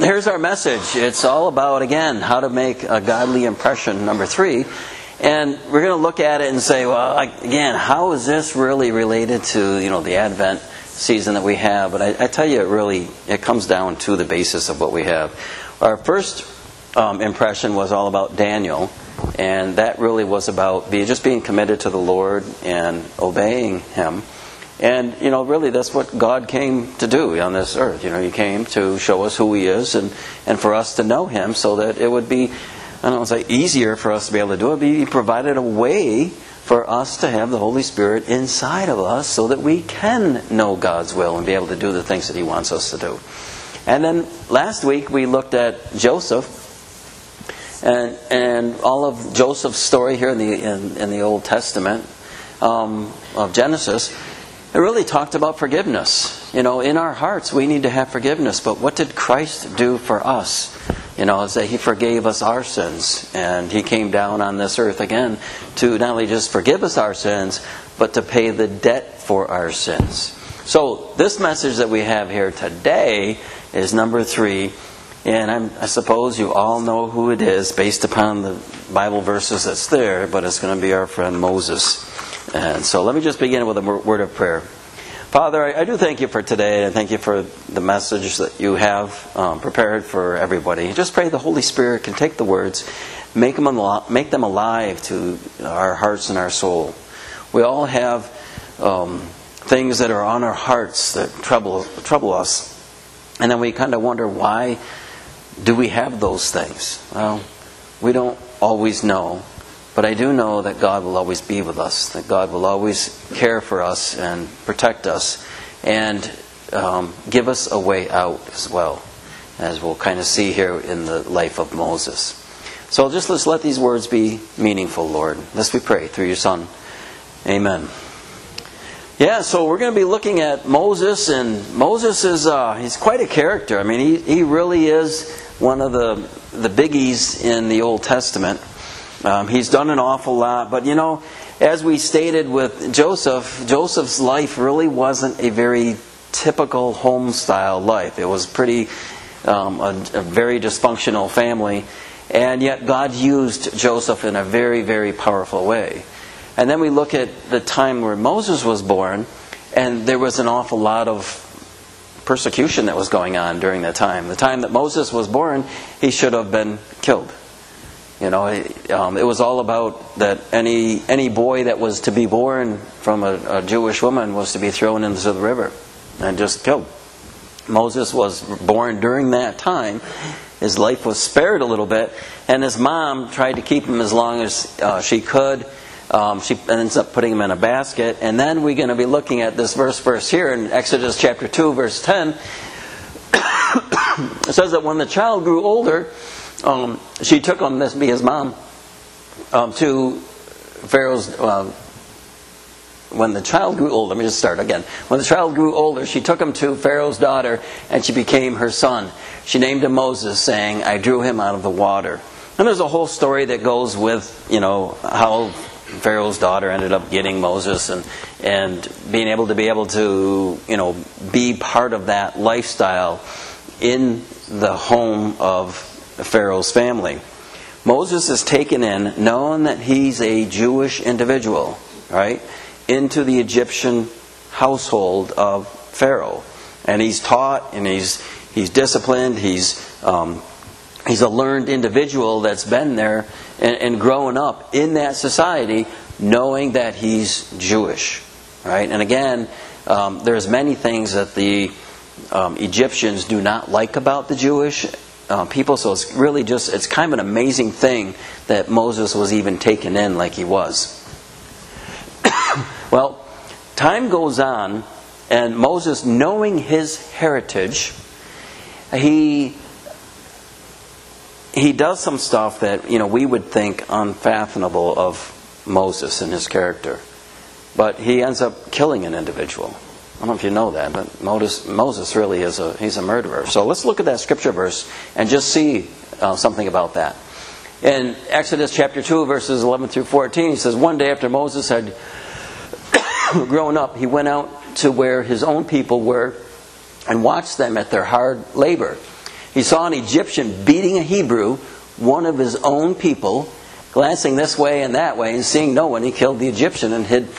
here's our message. It's all about, again, how to make a godly impression, number 3. And we're going to look at it and say, well, again, how is this really related to, the Advent season that we have? But I tell you, it comes down to the basis of what we have. Our first impression was all about Daniel. And that really was about just being committed to the Lord and obeying Him. And, really that's what God came to do on this earth. He came to show us who He is and for us to know Him so that it would be, I don't want to say easier for us to be able to do it, but He provided a way for us to have the Holy Spirit inside of us so that we can know God's will and be able to do the things that He wants us to do. And then last week we looked at Joseph and all of Joseph's story here in the Old Testament of Genesis. It really talked about forgiveness. In our hearts we need to have forgiveness. But what did Christ do for us? Is that He forgave us our sins. And He came down on this earth again to not only just forgive us our sins, but to pay the debt for our sins. So this message that we have here today is number 3. And I suppose you all know who it is based upon the Bible verses that's there. But it's going to be our friend Moses. And so let me just begin with a word of prayer. Father, I do thank You for today, and thank You for the message that You have prepared for everybody. Just pray the Holy Spirit can take the words, make them alive to our hearts and our soul. We all have things that are on our hearts that trouble us, and then we kind of wonder, why do we have those things? Well, we don't always know. But I do know that God will always be with us, that God will always care for us and protect us and give us a way out as well, as we'll kind of see here in the life of Moses. So let's let these words be meaningful, Lord. Let's we pray through Your Son. Amen. Yeah, so we're going to be looking at Moses, and Moses is he's quite a character. I mean, he really is one of the biggies in the Old Testament. He's done an awful lot, but as we stated with Joseph's life really wasn't a very typical home-style life. It was pretty a very dysfunctional family, and yet God used Joseph in a very, very powerful way. And then we look at the time where Moses was born, and there was an awful lot of persecution that was going on during that time. The time that Moses was born, he should have been killed. It was all about that any boy that was to be born from a Jewish woman was to be thrown into the river and just killed. Moses was born during that time. His life was spared a little bit, and his mom tried to keep him as long as she could. She ends up putting him in a basket. And then we're going to be looking at this verse here in Exodus chapter 2, verse 10. It says that when the child grew older, she took him, this be his mom, to Pharaoh's, when the child grew older, let me just start again. When the child grew older, she took him to Pharaoh's daughter, and she became her son. She named him Moses, saying, I drew him out of the water. And there's a whole story that goes with, how Pharaoh's daughter ended up getting Moses and being able to, be part of that lifestyle in the home of Pharaoh's family. Moses is taken in, knowing that he's a Jewish individual, right, into the Egyptian household of Pharaoh, and he's taught and he's disciplined. He's a learned individual that's been there and grown up in that society, knowing that he's Jewish, right? And again, there's many things that the Egyptians do not like about the Jewish people, so it's really it's kind of an amazing thing that Moses was even taken in like he was. Well, time goes on, and Moses, knowing his heritage, he does some stuff that we would think unfathomable of Moses and his character, but he ends up killing an individual. I don't know if you know that, but Moses really he's a murderer. So let's look at that scripture verse and just see something about that. In Exodus chapter 2, verses 11 through 14, he says, one day after Moses had grown up, he went out to where his own people were and watched them at their hard labor. He saw an Egyptian beating a Hebrew, one of his own people. Glancing this way and that way and seeing no one, he killed the Egyptian and hid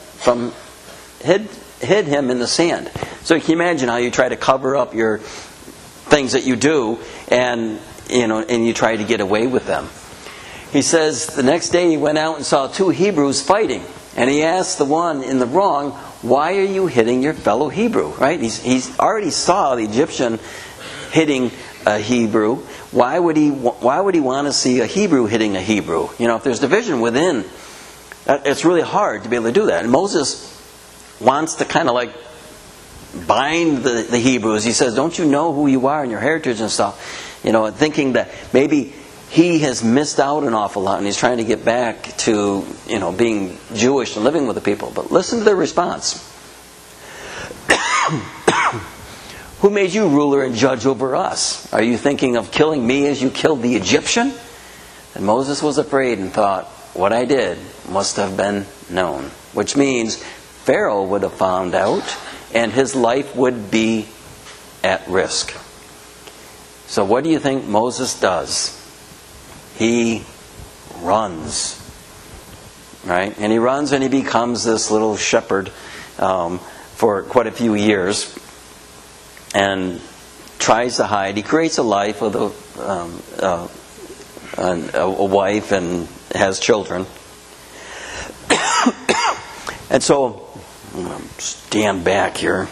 him in the sand. So you can imagine how you try to cover up your things that you do, and you try to get away with them. He says the next day he went out and saw two Hebrews fighting, and he asked the one in the wrong, "Why are you hitting your fellow Hebrew?" Right? He's already saw the Egyptian hitting a Hebrew. Why would he want to see a Hebrew hitting a Hebrew? If there's division within, it's really hard to be able to do that. And Moses wants to kind of like bind the Hebrews. He says, "Don't you know who you are and your heritage and stuff?" Thinking that maybe he has missed out an awful lot and he's trying to get back to, being Jewish and living with the people. But listen to their response. "Who made you ruler and judge over us? Are you thinking of killing me as you killed the Egyptian?" And Moses was afraid and thought, "What I did must have been known." Which means Pharaoh would have found out and his life would be at risk. So what do you think Moses does? He runs. Right? And he runs and he becomes this little shepherd for quite a few years. And tries to hide. He creates a life with a wife and has children. And so, I'm going to stand back here.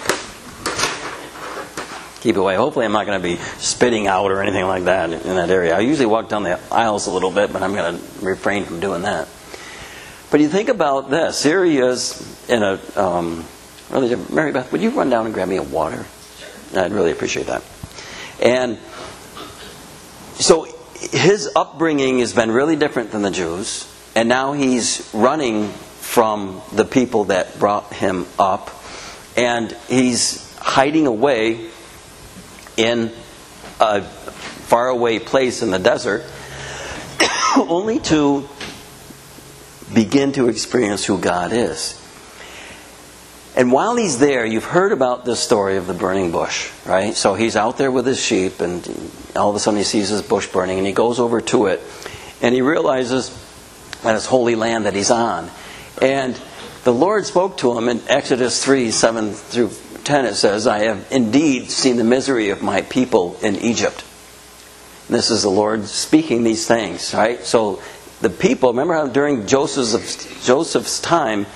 Keep away. Hopefully I'm not going to be spitting out or anything like that in that area. I usually walk down the aisles a little bit, but I'm going to refrain from doing that. But you think about this. Here he is in a... Mary Beth, would you run down and grab me a water? I'd really appreciate that. And so his upbringing has been really different than the Jews. And now he's running from the people that brought him up. And he's hiding away in a faraway place in the desert only to begin to experience who God is. And while he's there, you've heard about this story of the burning bush, right? So he's out there with his sheep, and all of a sudden he sees this bush burning, and he goes over to it, and he realizes that it's holy land that he's on. And the Lord spoke to him in Exodus 3:7-10. It says, "I have indeed seen the misery of my people in Egypt." And this is the Lord speaking these things, right? So the people, remember how during Joseph's time,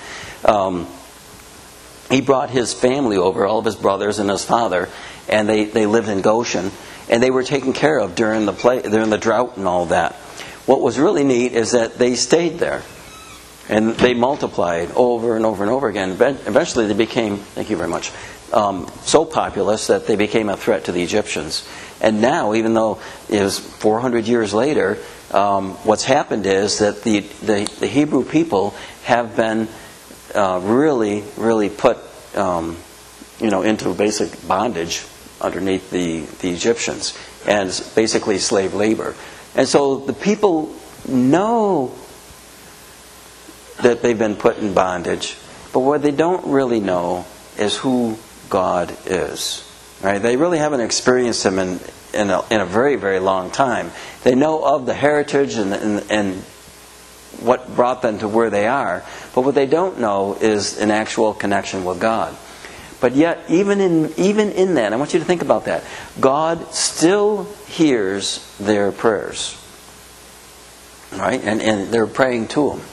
he brought his family over, all of his brothers and his father, and they lived in Goshen, and they were taken care of during the drought and all that. What was really neat is that they stayed there, and they multiplied over and over and over again. Eventually they became, thank you very much, so populous that they became a threat to the Egyptians. And now, even though it was 400 years later, what's happened is that the Hebrew people have been really put into basic bondage underneath the Egyptians, and it's basically slave labor. And so the people know that they've been put in bondage, but what they don't really know is who God is. Right? They really haven't experienced Him in a very, very long time. They know of the heritage and what brought them to where they are, but what they don't know is an actual connection with God. But yet, even in that, I want you to think about that. God still hears their prayers, right? And they're praying to Him.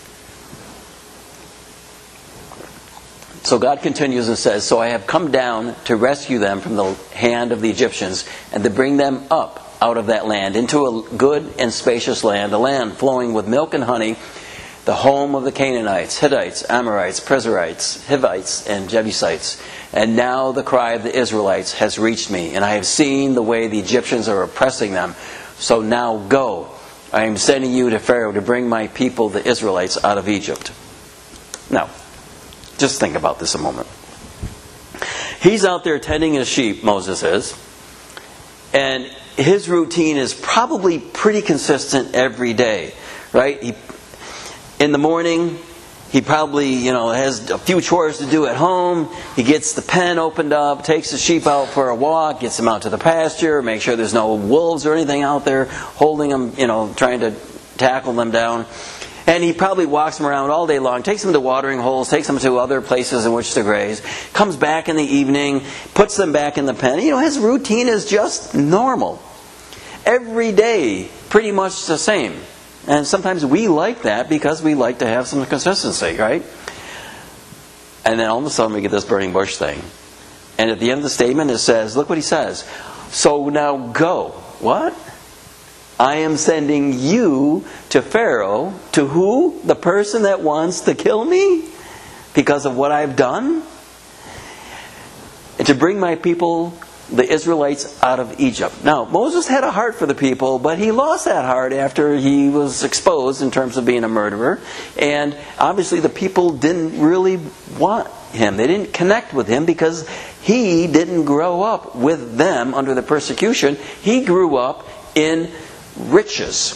So God continues and says, "So I have come down to rescue them from the hand of the Egyptians and to bring them up out of that land into a good and spacious land, a land flowing with milk and honey, the home of the Canaanites, Hittites, Amorites, Perizzites, Hivites, and Jebusites. And now the cry of the Israelites has reached me, and I have seen the way the Egyptians are oppressing them. So now go. I am sending you to Pharaoh to bring my people, the Israelites, out of Egypt." Now, just think about this a moment. He's out there tending his sheep, Moses is, and his routine is probably pretty consistent every day, right? In the morning, He probably, has a few chores to do at home. He gets the pen opened up, takes the sheep out for a walk, gets them out to the pasture, make sure there's no wolves or anything out there holding them, trying to tackle them down. And he probably walks them around all day long, takes them to watering holes, takes them to other places in which to graze, comes back in the evening, puts them back in the pen. His routine is just normal. Every day, pretty much the same. And sometimes we like that because we like to have some consistency, right? And then all of a sudden we get this burning bush thing. And at the end of the statement it says, look what he says. So now go. What? I am sending you to Pharaoh. To who? The person that wants to kill me? Because of what I've done? And to bring my people, the Israelites, out of Egypt. Now, Moses had a heart for the people, but he lost that heart after he was exposed in terms of being a murderer. And obviously the people didn't really want him. They didn't connect with him because he didn't grow up with them under the persecution. He grew up in riches.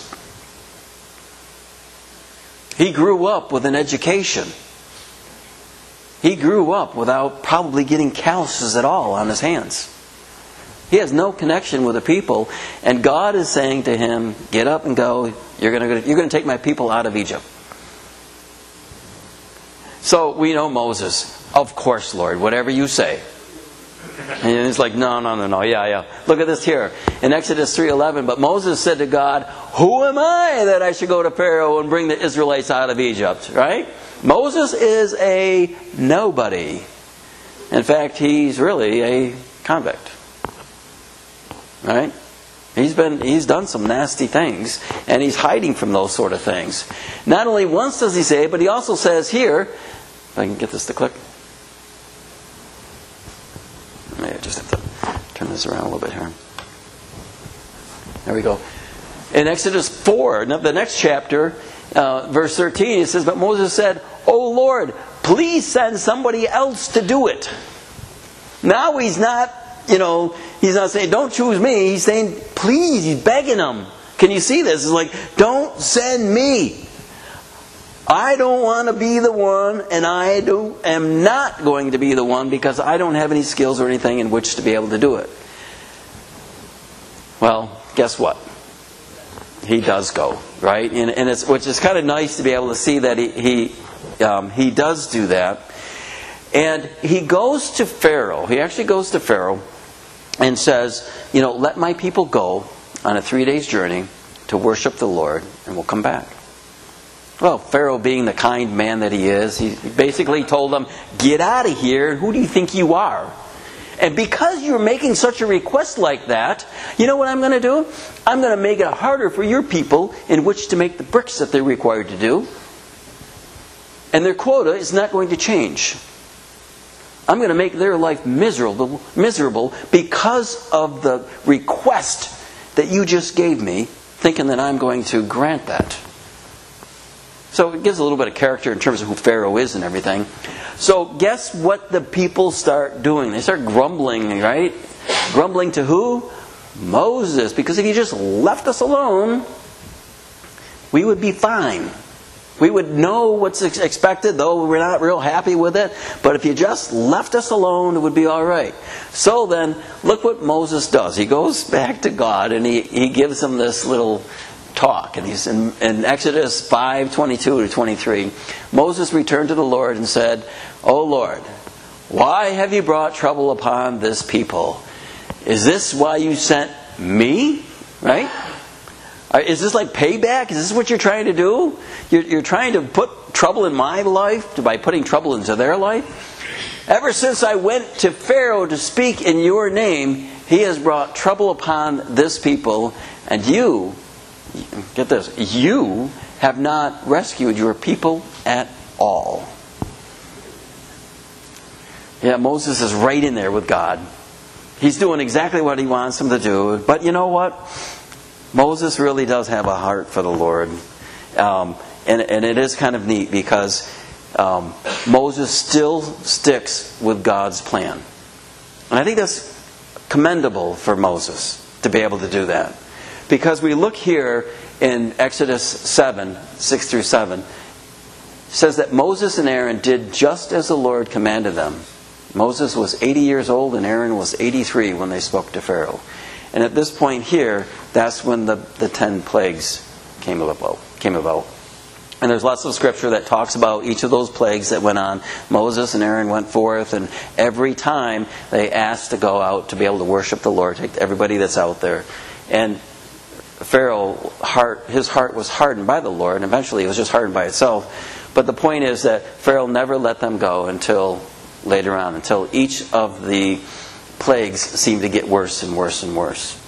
He grew up with an education. He grew up without probably getting calluses at all on his hands. He has no connection with the people, and God is saying to him, get up and go. You're going to take my people out of Egypt. So we know Moses. Of course, Lord, whatever you say. And he's like, no, yeah. Look at this here. In Exodus 3:11, but Moses said to God, who am I that I should go to Pharaoh and bring the Israelites out of Egypt? Right? Moses is a nobody. In fact, he's really a convict. Right? He's done some nasty things, and he's hiding from those sort of things. Not only once does he say, but he also says here, if I can get this to click. Maybe I just have to turn this around a little bit here. There we go. In Exodus 4, the next chapter, verse 13, it says, but Moses said, O Lord, please send somebody else to do it. Now he's not, he's not saying, don't choose me. He's saying, please, he's begging them. Can you see this? It's like, don't send me. I don't want to be the one, and I am not going to be the one because I don't have any skills or anything in which to be able to do it. Well, guess what? He does go, right? And which is kind of nice to be able to see that he does do that. And he goes to Pharaoh. He actually goes to Pharaoh and says, let my people go on a 3-day journey to worship the Lord, and we'll come back. Well, Pharaoh, being the kind man that he is, he basically told them, get out of here. Who do you think you are? And because you're making such a request like that, you know what I'm going to do? I'm going to make it harder for your people in which to make the bricks that they're required to do. And their quota is not going to change. I'm going to make their life miserable because of the request that you just gave me, thinking that I'm going to grant that. So it gives a little bit of character in terms of who Pharaoh is and everything. So guess what the people start doing? They start grumbling, right? Grumbling to who? Moses. Because if he just left us alone, we would be fine. We would know what's expected, though we're not real happy with it. But if you just left us alone, it would be all right. So then, look what Moses does. He goes back to God and he gives him this little talk. And he's in Exodus 5:22-23. Moses returned to the Lord and said, O Lord, why have you brought trouble upon this people? Is this why you sent me? Right? Is this like payback? Is this what you're trying to do? You're trying to put trouble in my life by putting trouble into their life? Ever since I went to Pharaoh to speak in your name, he has brought trouble upon this people, and you, get this, you have not rescued your people at all. Yeah, Moses is right in there with God. He's doing exactly what he wants him to do. But you know what? Moses really does have a heart for the Lord. And it is kind of neat because Moses still sticks with God's plan. And I think that's commendable for Moses to be able to do that. Because we look here in Exodus 7, 6-7, says that Moses and Aaron did just as the Lord commanded them. Moses was 80 years old and Aaron was 83 when they spoke to Pharaoh. And at this point here, that's when the 10 plagues came about. And there's lots of scripture that talks about each of those plagues that went on. Moses and Aaron went forth, and every time they asked to go out to be able to worship the Lord, take everybody that's out there. And Pharaoh, his heart was hardened by the Lord, and eventually it was just hardened by itself. But the point is that Pharaoh never let them go until later on, until each of the plagues seemed to get worse and worse and worse.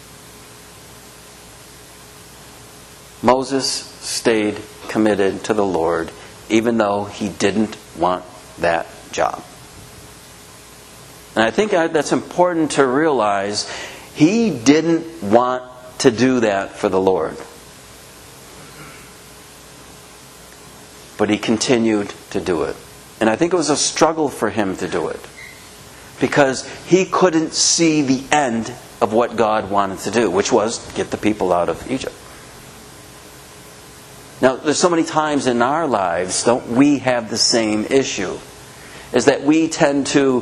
Moses stayed committed to the Lord, even though he didn't want that job. And I think that's important to realize. He didn't want to do that for the Lord. But he continued to do it. And I think it was a struggle for him to do it, because he couldn't see the end of what God wanted to do, which was get the people out of Egypt. Now, there's so many times in our lives, don't we have the same issue? Is that we tend to,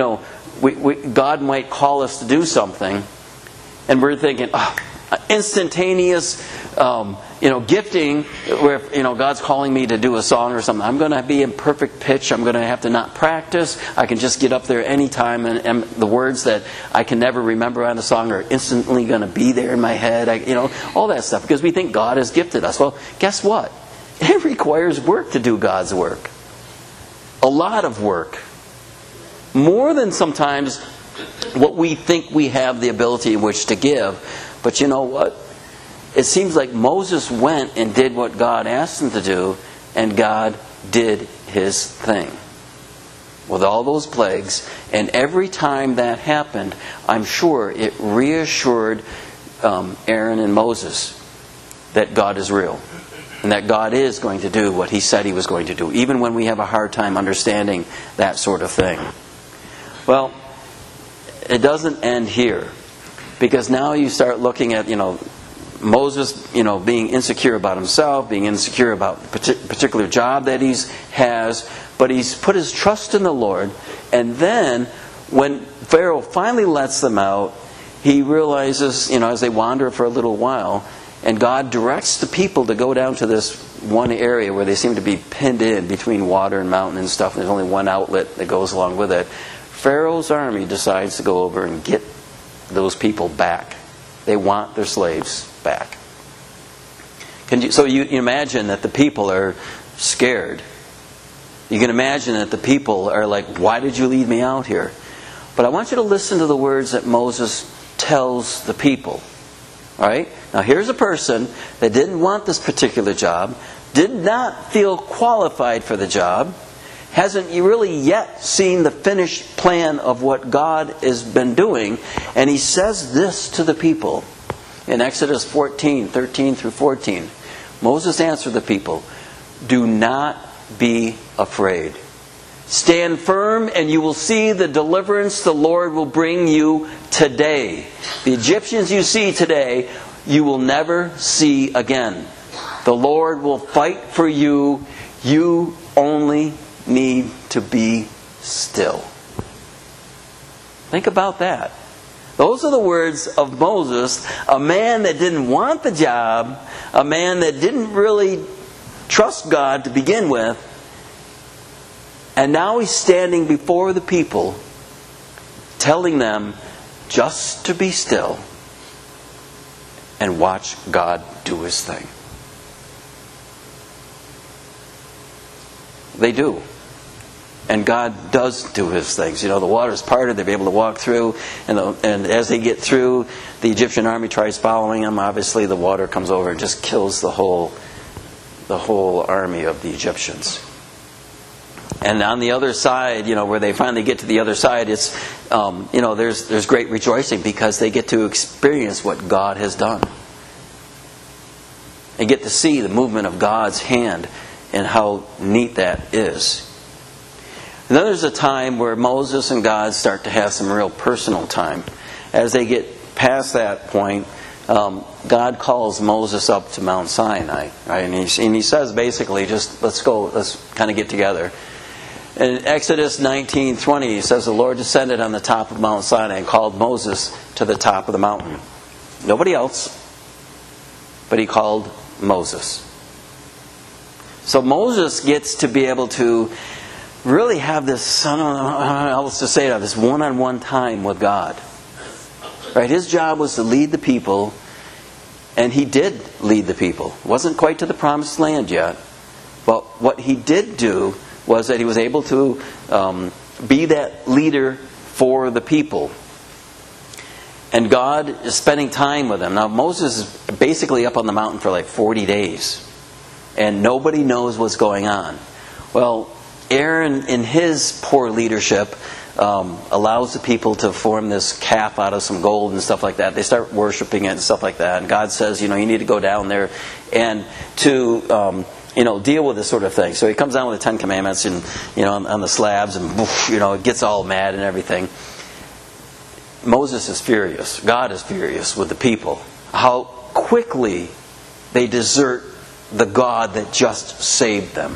God might call us to do something, and we're thinking, instantaneous, gifting, where God's calling me to do a song or something. I'm going to be in perfect pitch. I'm going to have to not practice. I can just get up there anytime, and the words that I can never remember on a song are instantly going to be there in my head. All that stuff, because we think God has gifted us. Well, guess what? It requires work to do God's work. A lot of work. More than sometimes what we think we have the ability in which to give. But you know what? It seems like Moses went and did what God asked him to do, and God did his thing with all those plagues. And every time that happened, I'm sure it reassured Aaron and Moses that God is real, and that God is going to do what he said he was going to do, even when we have a hard time understanding that sort of thing. Well, it doesn't end here, because now you start looking at, Moses, being insecure about himself, being insecure about the particular job that he has, but he's put his trust in the Lord. And then, when Pharaoh finally lets them out, he realizes, as they wander for a little while, and God directs the people to go down to this one area where they seem to be pinned in between water and mountain and stuff, and there's only one outlet that goes along with it. Pharaoh's army decides to go over and get those people back. They want their slaves back. So you imagine that the people are scared. You can imagine that the people are like, why did you lead me out here? But I want you to listen to the words that Moses tells the people. All right? Now here's a person that didn't want this particular job, did not feel qualified for the job, hasn't really yet seen the finished plan of what God has been doing, and he says this to the people. In Exodus 14, 13 through 14, Moses answered the people, "Do not be afraid. Stand firm, and you will see the deliverance the Lord will bring you today. The Egyptians you see today, you will never see again. The Lord will fight for you. You only need to be still." Think about that. Those are the words of Moses, a man that didn't want the job, a man that didn't really trust God to begin with, and now he's standing before the people, telling them just to be still and watch God do his thing. They do. And God does do his things. The water's parted, they're able to walk through, and as they get through, the Egyptian army tries following them. Obviously the water comes over and just kills the whole army of the Egyptians. And on the other side, where they finally get to the other side, it's there's great rejoicing, because they get to experience what God has done. They get to see the movement of God's hand and how neat that is. And then there's a time where Moses and God start to have some real personal time. As they get past that point, God calls Moses up to Mount Sinai, right? And he says basically, just let's kind of get together. In Exodus 19:20, he says, the Lord descended on the top of Mount Sinai and called Moses to the top of the mountain. Nobody else, but he called Moses. So Moses gets to be able to really have this, I don't know how else to say it, this one-on-one time with God. Right? His job was to lead the people, and he did lead the people. Wasn't quite to the promised land yet, but what he did do was that he was able to be that leader for the people. And God is spending time with them. Now Moses is basically up on the mountain for like 40 days. And nobody knows what's going on. Well, Aaron, in his poor leadership, allows the people to form this calf out of some gold and stuff like that. They start worshiping it and stuff like that. And God says, you need to go down there and to deal with this sort of thing. So he comes down with the 10 Commandments and on the slabs and it gets all mad and everything. Moses is furious. God is furious with the people. How quickly they desert the God that just saved them.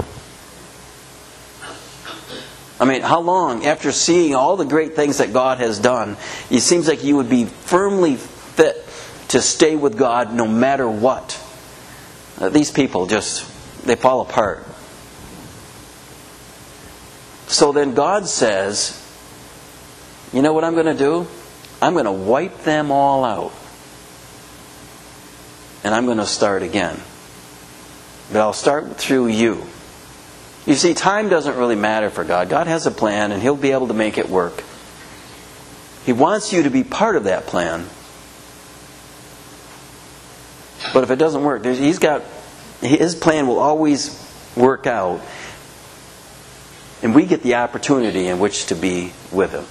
I mean, how long, after seeing all the great things that God has done, it seems like you would be firmly fit to stay with God no matter what. These people they fall apart. So then God says, you know what I'm going to do? I'm going to wipe them all out. And I'm going to start again. But I'll start through you. You see, time doesn't really matter for God. God has a plan and He'll be able to make it work. He wants you to be part of that plan. But if it doesn't work, His plan will always work out. And we get the opportunity in which to be with Him.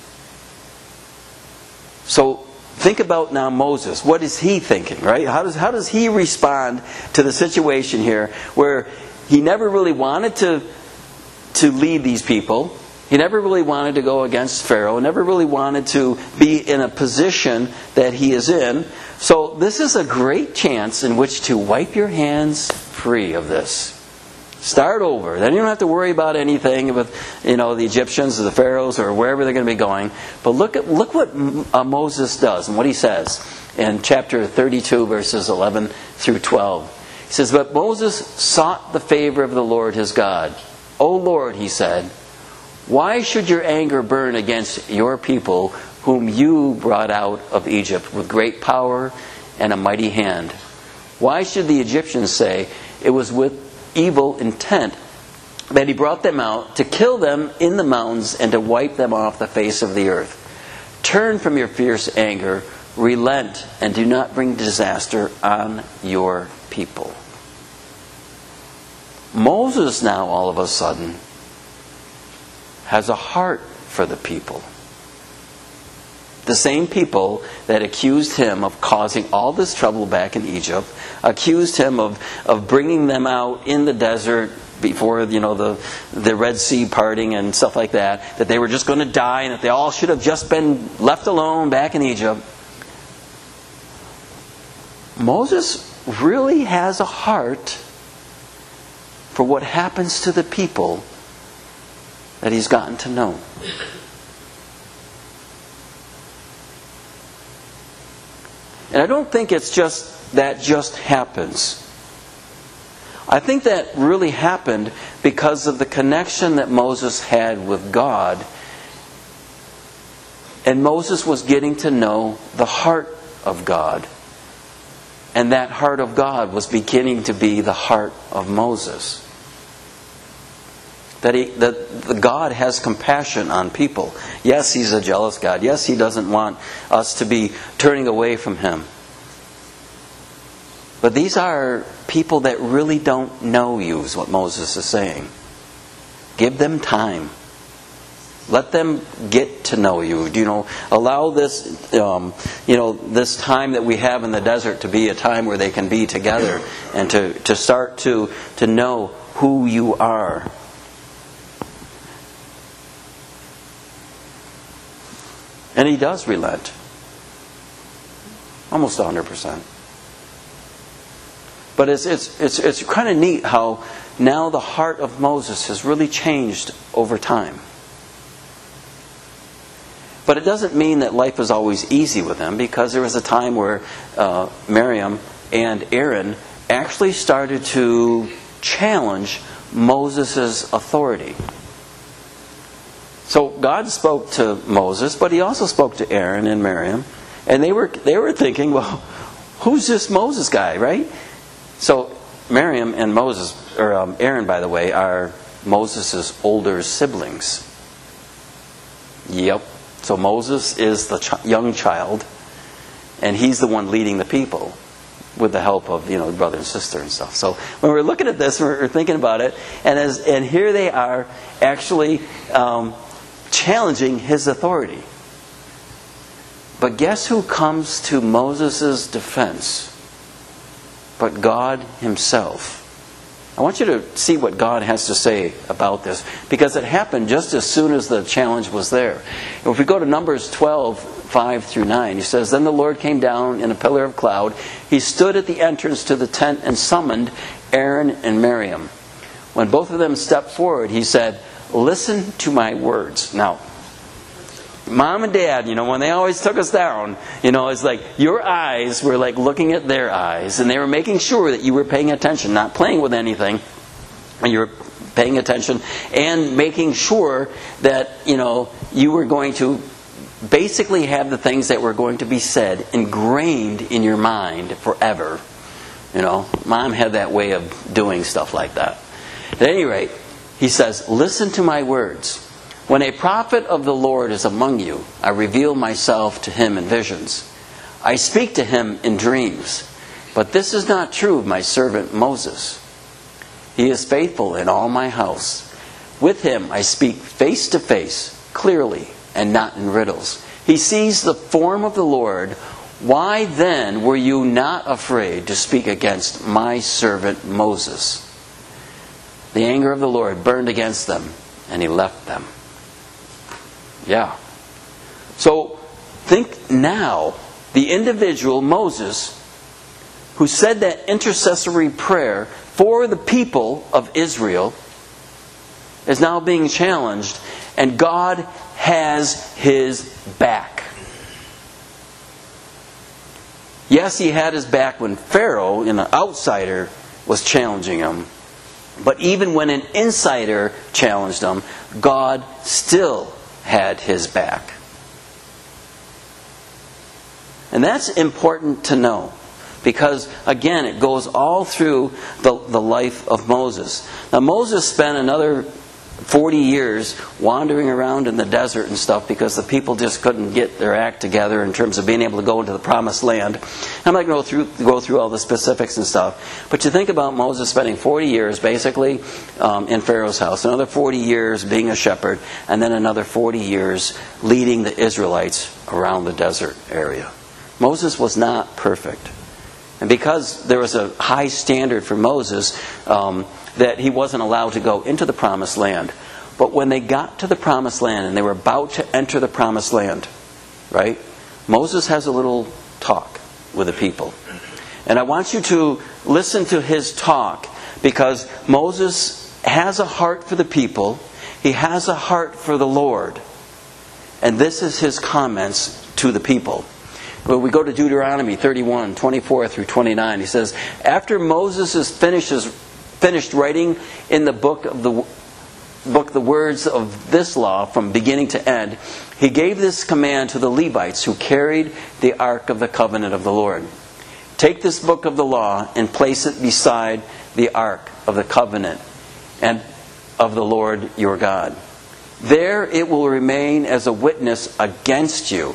So think about now Moses. What is he thinking, right? How does he respond to the situation here where he never really wanted to lead these people? He never really wanted to go against Pharaoh. Never really wanted to be in a position that he is in. So this is a great chance in which to wipe your hands free of this. Start over. Then you don't have to worry about anything with the Egyptians or the Pharaohs or wherever they're going to be going. But look what Moses does and what he says in chapter 32, verses 11 through 12. He says, "But Moses sought the favor of the Lord his God. O Lord," he said, "why should your anger burn against your people whom you brought out of Egypt with great power and a mighty hand? Why should the Egyptians say, it was with evil intent that he brought them out to kill them in the mountains and to wipe them off the face of the earth? Turn from your fierce anger, relent, and do not bring disaster on your people." Moses now all of a sudden has a heart for the people. The same people that accused him of causing all this trouble back in Egypt, accused him of bringing them out in the desert before the Red Sea parting and stuff like that they were just going to die and that they all should have just been left alone back in Egypt. Moses really has a heart for what happens to the people that he's gotten to know. And I don't think it's just happens. I think that really happened because of the connection that Moses had with God. And Moses was getting to know the heart of God. And that heart of God was beginning to be the heart of Moses. That God has compassion on people. Yes, He's a jealous God. Yes, He doesn't want us to be turning away from Him. But these are people that really don't know you, is what Moses is saying. Give them time. Let them get to know you. Allow this, this time that we have in the desert to be a time where they can be together and to start to know who you are. And He does relent. almost 100%. But it's kind of neat how now the heart of Moses has really changed over time. But it doesn't mean that life is always easy with him, because there was a time where Miriam and Aaron actually started to challenge Moses' authority. So God spoke to Moses, but He also spoke to Aaron and Miriam, and they were thinking, well, who's this Moses guy, right? So Miriam and Moses, or Aaron, by the way, are Moses' older siblings. Yep. So Moses is the young child, and he's the one leading the people with the help of, brother and sister and stuff. So when we're looking at this, we're thinking about it, and here they are actually challenging his authority. But guess who comes to Moses' defense? But God Himself. I want you to see what God has to say about this, because it happened just as soon as the challenge was there. If we go to Numbers 12:5-9, He says, "Then the Lord came down in a pillar of cloud. He stood at the entrance to the tent and summoned Aaron and Miriam. When both of them stepped forward, He said, 'Listen to my words.'" Now, Mom and Dad, when they always took us down, it's like your eyes were like looking at their eyes, and they were making sure that you were paying attention, not playing with anything, and you were paying attention, and making sure that, you were going to basically have the things that were going to be said ingrained in your mind forever. Mom had that way of doing stuff like that. At any rate, He says, "Listen to my words. When a prophet of the Lord is among you, I reveal myself to him in visions. I speak to him in dreams. But this is not true of my servant Moses. He is faithful in all my house. With him I speak face to face, clearly, and not in riddles. He sees the form of the Lord. Why then were you not afraid to speak against my servant Moses?" The anger of the Lord burned against them, and He left them. Yeah. So think now, the individual Moses, who said that intercessory prayer for the people of Israel, is now being challenged, and God has his back. Yes, He had his back when Pharaoh, an outsider, was challenging him. But even when an insider challenged him, God still had his back. And that's important to know, because again, it goes all through the life of Moses. Now Moses spent another 40 years wandering around in the desert and stuff, because the people just couldn't get their act together in terms of being able to go into the promised land. I'm not going to go through all the specifics and stuff, but you think about Moses spending 40 years basically in Pharaoh's house, another 40 years being a shepherd, and then another 40 years leading the Israelites around the desert area. Moses was not perfect. And because there was a high standard for Moses, that he wasn't allowed to go into the promised land. But when they got to the promised land and they were about to enter the promised land, right? Moses has a little talk with the people. And I want you to listen to his talk, because Moses has a heart for the people. He has a heart for the Lord. And this is his comments to the people. When we go to Deuteronomy 31:24-29, he says, "After Moses is finished writing in the book the words of this law from beginning to end, he gave this command to the Levites who carried the ark of the covenant of the Lord. Take this book of the law and place it beside the ark of the covenant and of the Lord your God. There it will remain as a witness against you."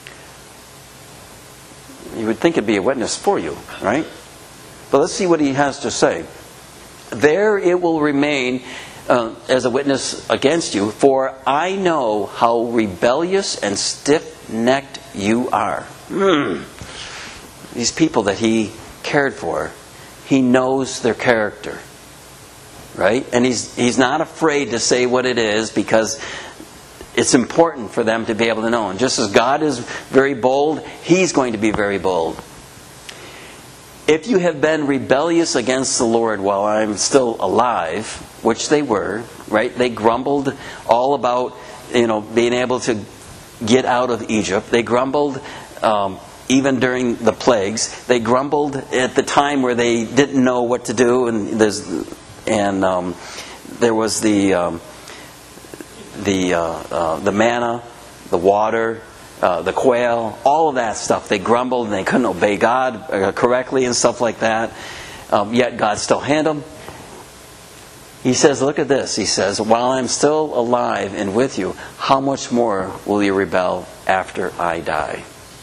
You would think it'd be a witness for you, right? But let's see what he has to say. "There it will remain as a witness against you, for I know how rebellious and stiff-necked you are." These people that he cared for, he knows their character, right? And he's not afraid to say what it is, because It's important for them to be able to know. And just as God is very bold, He's going to be very bold. If you have been rebellious against the Lord while I'm still alive, which they were, right? They grumbled all about, being able to get out of Egypt. They grumbled even during the plagues. They grumbled at the time where they didn't know what to do, and there was the manna, the water, the quail, all of that stuff. They grumbled and they couldn't obey God correctly and stuff like that. Yet God still had them. He says, look at this. He says, while I'm still alive and with you, how much more will you rebel after I die?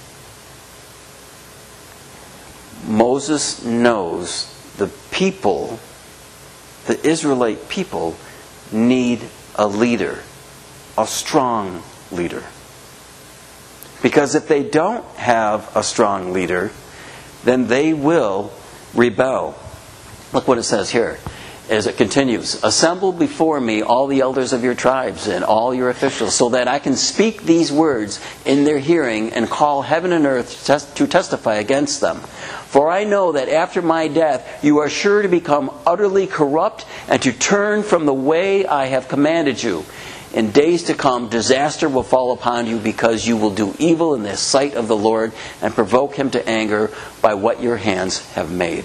Moses knows the people, the Israelite people, need a leader, a strong leader. Because if they don't have a strong leader, then they will rebel. Look what it says here as it continues. Assemble before me all the elders of your tribes and all your officials, so that I can speak these words in their hearing and call heaven and earth to testify against them. For I know that after my death you are sure to become utterly corrupt and to turn from the way I have commanded you. In days to come, disaster will fall upon you because you will do evil in the sight of the Lord and provoke Him to anger by what your hands have made.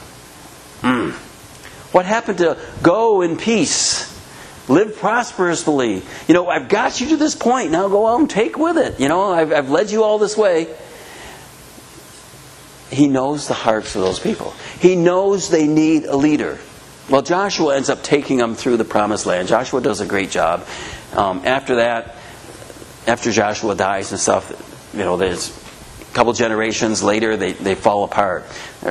What happened to go in peace? Live prosperously. I've got you to this point. Now go out and take with it. I've led you all this way. He knows the hearts of those people. He knows they need a leader. Well, Joshua ends up taking them through the promised land. Joshua does a great job. After that, after Joshua dies and stuff, there's a couple generations later, they fall apart.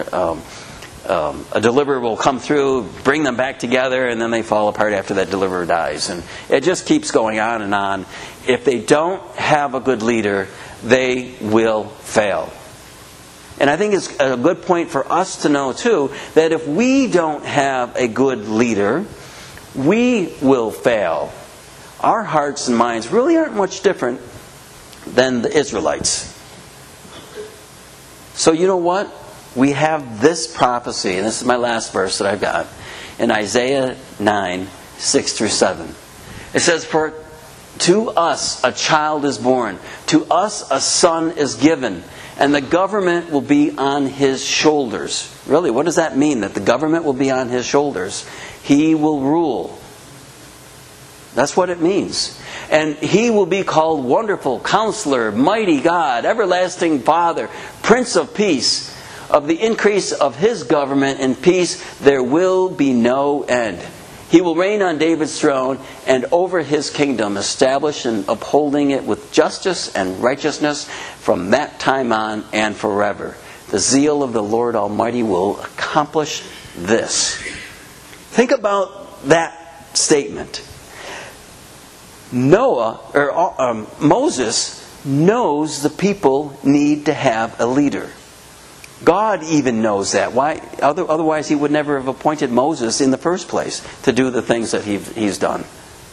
A deliverer will come through, bring them back together, and then they fall apart after that deliverer dies. And it just keeps going on and on. If they don't have a good leader, they will fail. And I think it's a good point for us to know, too, that if we don't have a good leader, we will fail. Our hearts and minds really aren't much different than the Israelites. So you know what? We have this prophecy, and this is my last verse that I've got, in Isaiah 9, 6 through 7. It says, For to us a child is born, to us a son is given, and the government will be on His shoulders. Really, what does that mean, that the government will be on His shoulders? He will rule. That's what it means. And He will be called Wonderful Counselor, Mighty God, Everlasting Father, Prince of Peace. Of the increase of His government and peace there will be no end. He will reign on David's throne and over His kingdom, establish and upholding it with justice and righteousness from that time on and forever. The zeal of the Lord Almighty will accomplish this. Think about that statement. Moses knows the people need to have a leader. God even knows that. Why? Otherwise, He would never have appointed Moses in the first place to do the things that he's done.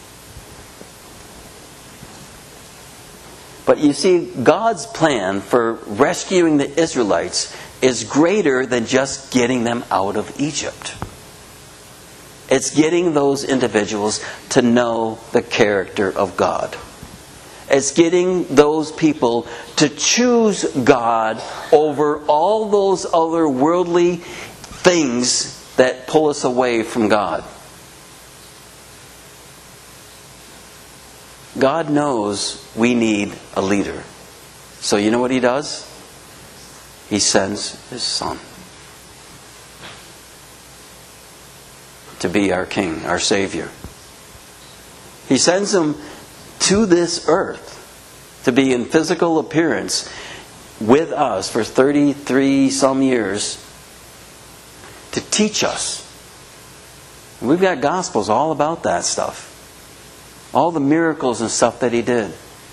But you see, God's plan for rescuing the Israelites is greater than just getting them out of Egypt. It's getting those individuals to know the character of God. It's getting those people to choose God over all those other worldly things that pull us away from God. God knows we need a leader. So you know what He does? He sends His Son to be our King, our Savior. He sends Him to this earth to be in physical appearance with us for 33 some years to teach us. And we've got Gospels all about that stuff. All the miracles and stuff that He did.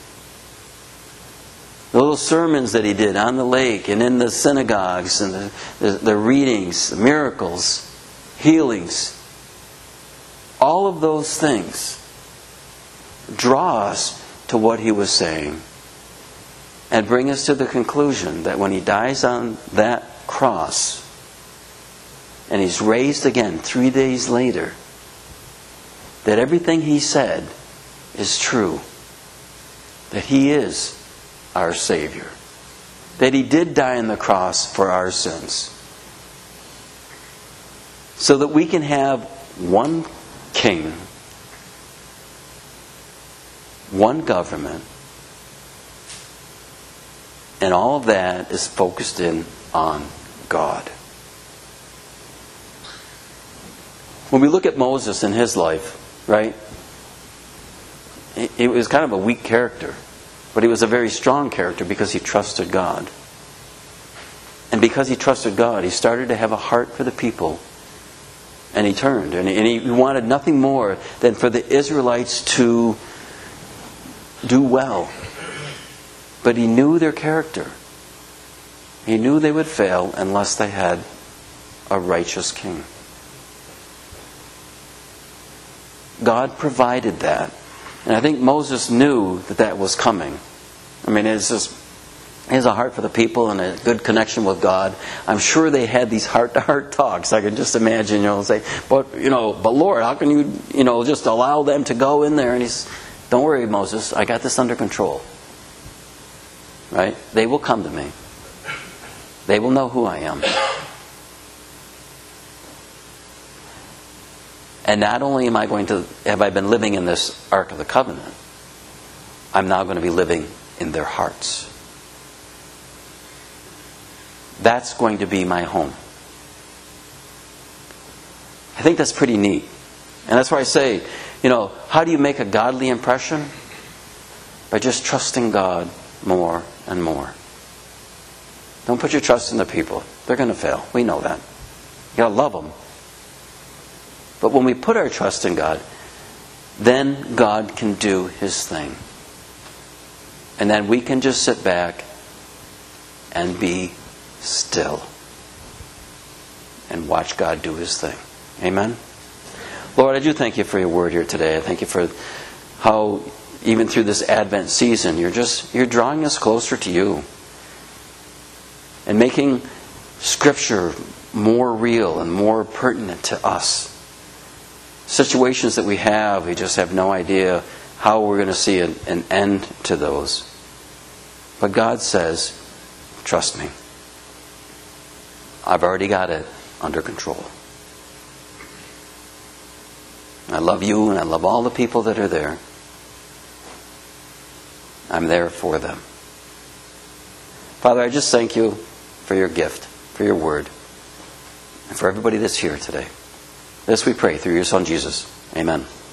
The little sermons that He did on the lake and in the synagogues and the readings, the miracles, healings. All of those things draw us to what he was saying and bring us to the conclusion that when he dies on that cross and he's raised again 3 days later, that everything he said is true. That he is our Savior. That he did die on the cross for our sins. So that we can have one king, one government, and all of that is focused in on God. When we look at Moses and his life, right? He was kind of a weak character, but he was a very strong character because he trusted God. And because he trusted God, he started to have a heart for the people. And he turned. And he wanted nothing more than for the Israelites to do well. But he knew their character. He knew they would fail unless they had a righteous king. God provided that. And I think Moses knew that that was coming. I mean, it's just, he has a heart for the people and a good connection with God. I'm sure they had these heart-to-heart talks. I can just imagine, say, but Lord, how can you, just allow them to go in there? And he's, don't worry, Moses, I got this under control. Right? They will come to me. They will know who I am. And not only have I been living in this Ark of the Covenant, I'm now going to be living in their hearts. That's going to be my home. I think that's pretty neat. And that's why I say, how do you make a godly impression? By just trusting God more and more. Don't put your trust in the people. They're going to fail. We know that. You got to love them. But when we put our trust in God, then God can do His thing. And then we can just sit back and be still and watch God do His thing. Amen? Lord, I do thank You for Your word here today. I thank You for how even through this Advent season, You're drawing us closer to You and making Scripture more real and more pertinent to us. Situations that we just have no idea how we're going to see an end to those. But God says, trust me. I've already got it under control. I love You and I love all the people that are there. I'm there for them. Father, I just thank You for Your gift, for Your word, and for everybody that's here today. This we pray through Your Son Jesus. Amen.